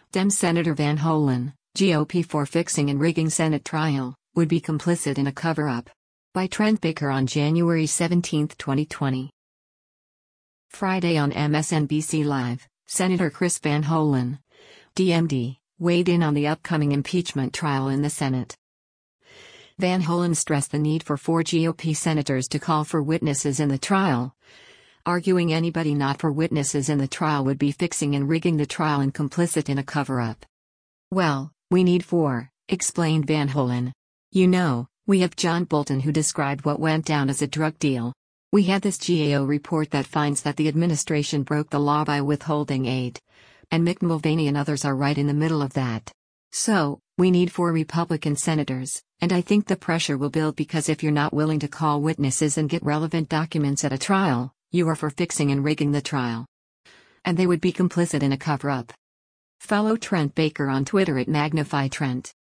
Dem Senator Van Hollen, GOP for fixing and rigging Senate trial, would be complicit in a cover-up. By Trent Baker on January 17, 2020. Friday on MSNBC Live, Senator Chris Van Hollen, DMD, weighed in on the upcoming impeachment trial in the Senate. Van Hollen stressed the need for 4 GOP senators to call for witnesses in the trial, arguing anybody not for witnesses in the trial would be fixing and rigging the trial and complicit in a cover-up. "Well, we need 4, explained Van Hollen. "You know, we have John Bolton who described what went down as a drug deal. We had this GAO report that finds that the administration broke the law by withholding aid. And Mick Mulvaney and others are right in the middle of that. So, we need 4 Republican senators, and I think the pressure will build because if you're not willing to call witnesses and get relevant documents at a trial, you are for fixing and rigging the trial. And they would be complicit in a cover-up." Follow Trent Baker on Twitter at MagnifyTrent.